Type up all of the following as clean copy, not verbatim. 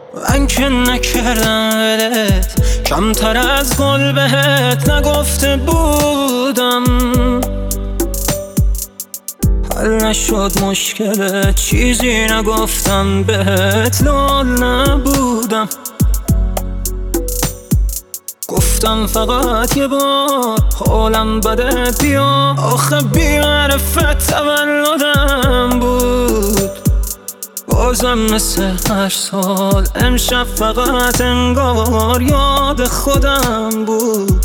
من که نکردم ولت، کمتر از گل بهت نگفته بودم. حل نشد مشکلت، چیزی نگفتم بهت، لال نبودم. گفتم فقط یه بار حالم بده بیا، آخه بی‌معرفت تولدم بود. بازم مثل هر سال امشب فقط انگار یاد خودم بود.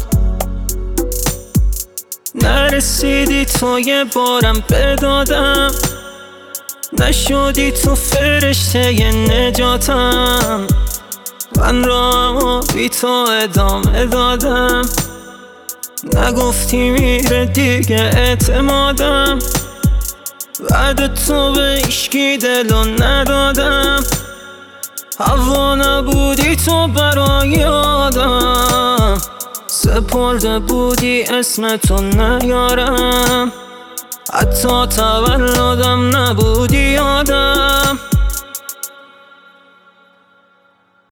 نرسیدی تو یه بارم بدادم، نشدی تو فرشته نجاتم. من راهمو بی تو ادامه دادم، نگفتی میره دیگه اعتمادم. بعد تو به هیچکی دلو ندادم، هوا نبودی تو برای آدم. سپرده بودی اسمتو نیارم، حتی تولدم نبودی یادم.